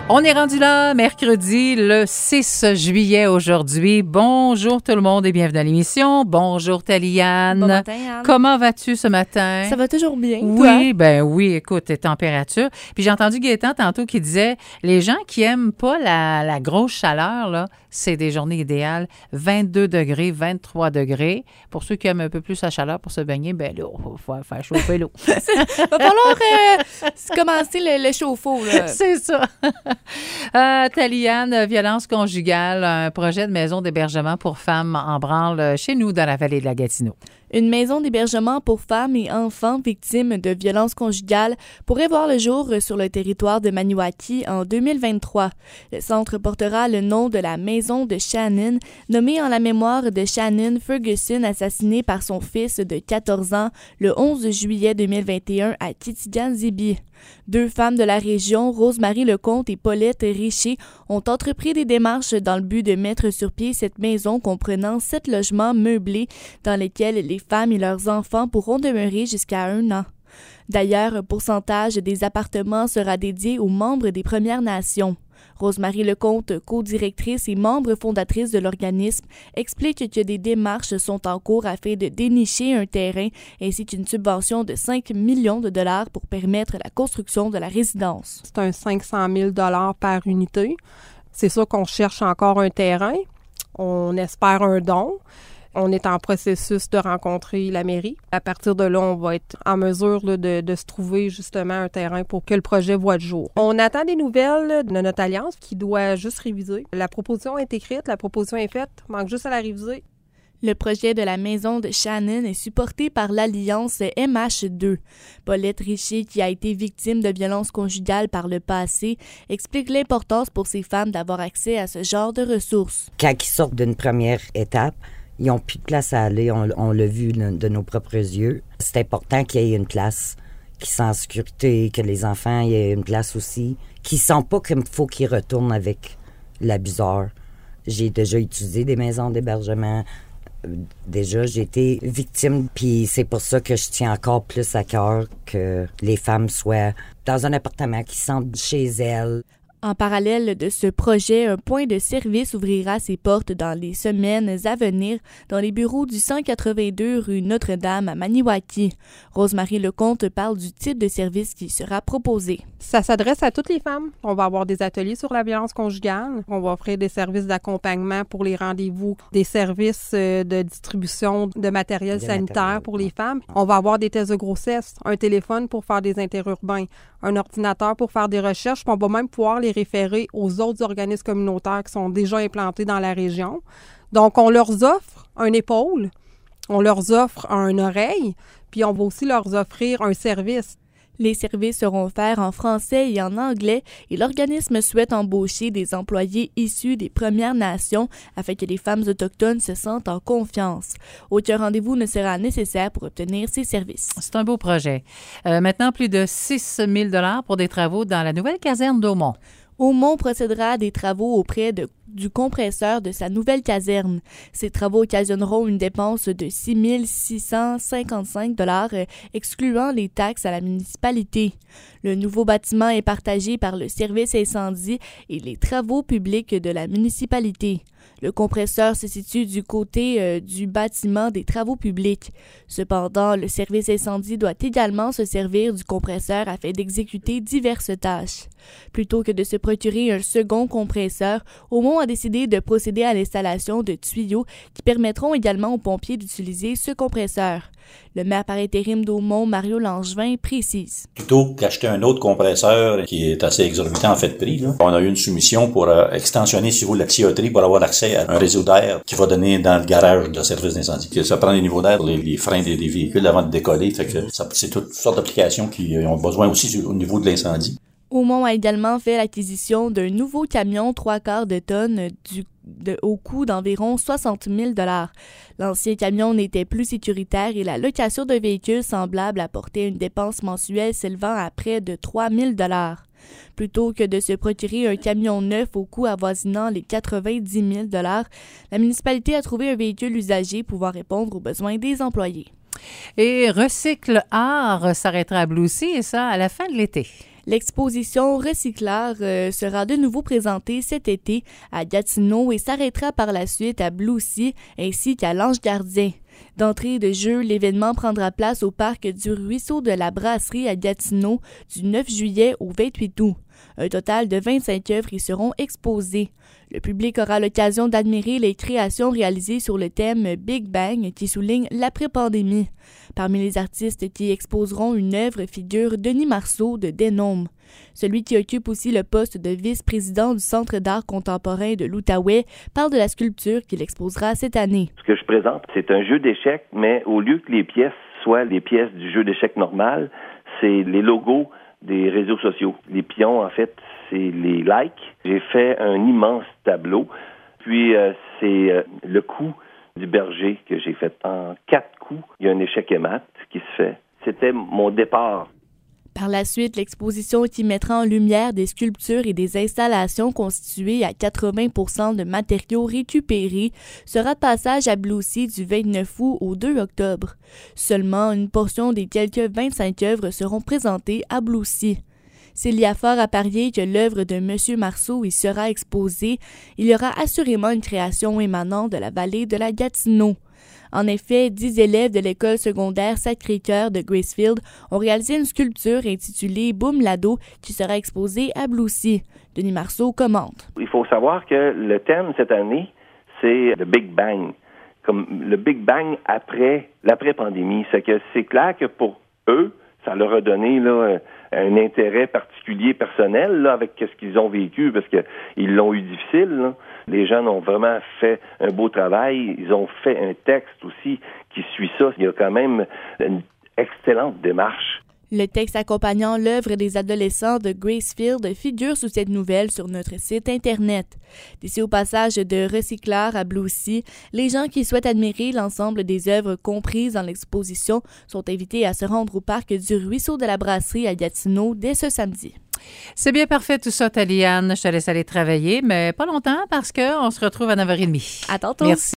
On est rendu là, mercredi, le 6 juillet aujourd'hui. Bonjour tout le monde et bienvenue à l'émission. Bonjour Taliane. Bon matin, Anne. Comment vas-tu ce matin? Ça va toujours bien, Oui, toi? oui, écoute, température. Puis j'ai entendu Gaétan tantôt qui disait, les gens qui aiment pas la grosse chaleur, là, c'est des journées idéales. 22 degrés, 23 degrés. Pour ceux qui aiment un peu plus la chaleur pour se baigner, ben là, il faut faire chauffer l'eau. Va falloir commencer le chauffe-eau, là. C'est ça. Taliane, violence conjugale, un projet de maison d'hébergement pour femmes en branle chez nous dans la vallée de la Gatineau. Une maison d'hébergement pour femmes et enfants victimes de violences conjugales pourrait voir le jour sur le territoire de Maniwaki en 2023. Le centre portera le nom de la maison de Shannon, nommée en la mémoire de Shannon Ferguson, assassinée par son fils de 14 ans le 11 juillet 2021 à Kitigan-Zibi. Deux femmes de la région, Rose-Marie Lecomte et Paulette Richer, ont entrepris des démarches dans le but de mettre sur pied cette maison comprenant 7 logements meublés dans lesquels les femmes et leurs enfants pourront demeurer jusqu'à 1 an. D'ailleurs, un pourcentage des appartements sera dédié aux membres des Premières Nations. Rose-Marie Lecomte, co-directrice et membre fondatrice de l'organisme, explique que des démarches sont en cours afin de dénicher un terrain ainsi qu'une subvention de 5 millions de dollars pour permettre la construction de la résidence. C'est un 500 000 $ par unité. C'est sûr qu'on cherche encore un terrain. On espère un don. On est en processus de rencontrer la mairie. À partir de là, on va être en mesure là, de se trouver justement un terrain pour que le projet voie le jour. On attend des nouvelles de notre alliance qui doit juste réviser. La proposition est écrite, la proposition est faite, manque juste à la réviser. Le projet de la maison de Shannon est supporté par l'Alliance MH2. Paulette Richer, qui a été victime de violences conjugales par le passé, explique l'importance pour ces femmes d'avoir accès à ce genre de ressources. Quand ils sortent d'une première étape, ils n'ont plus de place à aller, on l'a vu de nos propres yeux. C'est important qu'il y ait une place, qu'ils soient en sécurité, que les enfants aient une place aussi, qu'ils ne sentent pas qu'il faut qu'ils retournent avec l'abuseur. J'ai déjà utilisé des maisons d'hébergement. Déjà, j'ai été victime, puis c'est pour ça que je tiens encore plus à cœur que les femmes soient dans un appartement, qu'ils se sentent chez elles. En parallèle de ce projet, un point de service ouvrira ses portes dans les semaines à venir dans les bureaux du 182 rue Notre-Dame à Maniwaki. Rose-Marie Lecomte parle du type de service qui sera proposé. Ça s'adresse à toutes les femmes. On va avoir des ateliers sur la violence conjugale. On va offrir des services d'accompagnement pour les rendez-vous, des services de distribution de matériel sanitaire pour les femmes. On va avoir des tests de grossesse, un téléphone pour faire des interurbains, un ordinateur pour faire des recherches. Puis on va même pouvoir les référer aux autres organismes communautaires qui sont déjà implantés dans la région. Donc, on leur offre une épaule, on leur offre une oreille, puis on va aussi leur offrir un service. Les services seront offerts en français et en anglais et l'organisme souhaite embaucher des employés issus des Premières Nations afin que les femmes autochtones se sentent en confiance. Aucun rendez-vous ne sera nécessaire pour obtenir ces services. C'est un beau projet. Maintenant, plus de 6 000 $ pour des travaux dans la nouvelle caserne d'Aumont. Aumont procédera à des travaux auprès du compresseur de sa nouvelle caserne. Ces travaux occasionneront une dépense de 6 655 $, excluant les taxes à la municipalité. Le nouveau bâtiment est partagé par le service incendie et les travaux publics de la municipalité. Le compresseur se situe du côté du bâtiment des travaux publics. Cependant, le service incendie doit également se servir du compresseur afin d'exécuter diverses tâches. Plutôt que de se procurer un second compresseur, Aumont a décidé de procéder à l'installation de tuyaux qui permettront également aux pompiers d'utiliser ce compresseur. Le maire par intérim d'Aumont, Mario Langevin, précise. Plutôt qu'acheter un autre compresseur qui est assez exorbitant en fait de prix, là, on a eu une soumission pour extensionner si vous voulez, la tuyauterie pour avoir accès à un réseau d'air qui va donner dans le garage de service d'incendie. Ça prend les niveaux d'air, les freins des véhicules avant de décoller. Fait que c'est toutes sortes d'applications qui ont besoin aussi au niveau de l'incendie. Aumont a également fait l'acquisition d'un nouveau camion 3/4 de tonnes au coût d'environ 60 000 $. L'ancien camion n'était plus sécuritaire et la location d'un véhicule semblable apporter une dépense mensuelle s'élevant à près de 3 000 $. Plutôt que de se procurer un camion neuf au coût avoisinant les 90 000 $, la municipalité a trouvé un véhicule usagé pouvant répondre aux besoins des employés. Et Recycle Art s'arrêtera à Bloussy, et ça à la fin de l'été. L'exposition Recyclard sera de nouveau présentée cet été à Gatineau et s'arrêtera par la suite à Bloussy ainsi qu'à l'Ange Gardien. D'entrée de jeu, l'événement prendra place au parc du Ruisseau de la Brasserie à Gatineau du 9 juillet au 28 août. Un total de 25 œuvres y seront exposées. Le public aura l'occasion d'admirer les créations réalisées sur le thème Big Bang qui souligne l'après-pandémie. Parmi les artistes qui exposeront une œuvre figure Denis Marceau de Denôme. Celui qui occupe aussi le poste de vice-président du Centre d'art contemporain de l'Outaouais parle de la sculpture qu'il exposera cette année. Ce que je présente, c'est un jeu d'échecs, mais au lieu que les pièces soient les pièces du jeu d'échecs normal, c'est les logos des réseaux sociaux. Les pions, en fait, c'est les likes. J'ai fait un immense tableau. Puis, c'est le coup du berger que j'ai fait en 4 coups. Il y a un échec et mat qui se fait. C'était mon départ. Par la suite, l'exposition qui mettra en lumière des sculptures et des installations constituées à 80% de matériaux récupérés sera de passage à Bloussy du 29 août au 2 octobre. Seulement une portion des quelques 25 œuvres seront présentées à Bloussy. S'il y a fort à parier que l'œuvre de M. Marceau y sera exposée, il y aura assurément une création émanant de la vallée de la Gatineau. En effet, 10 élèves de l'école secondaire Sacré-Cœur de Gracefield ont réalisé une sculpture intitulée Boum Lado qui sera exposée à Bloussy. Denis Marceau commente. Il faut savoir que le thème cette année, c'est le Big Bang. Comme le Big Bang après l'après-pandémie. C'est que c'est clair que pour eux, ça leur a donné là, un intérêt particulier personnel là, avec ce qu'ils ont vécu parce qu'ils l'ont eu difficile. Là. Les jeunes ont vraiment fait un beau travail. Ils ont fait un texte aussi qui suit ça. Il y a quand même une excellente démarche. Le texte accompagnant l'œuvre des adolescents de Gracefield figure sous cette nouvelle sur notre site Internet. D'ici au passage de Recyclard à Bloussy, les gens qui souhaitent admirer l'ensemble des œuvres comprises dans l'exposition sont invités à se rendre au parc du Ruisseau de la Brasserie à Gatineau dès ce samedi. C'est bien parfait tout ça, Taliane. Je te laisse aller travailler, mais pas longtemps parce qu'on se retrouve à 9h30. À tantôt. Merci.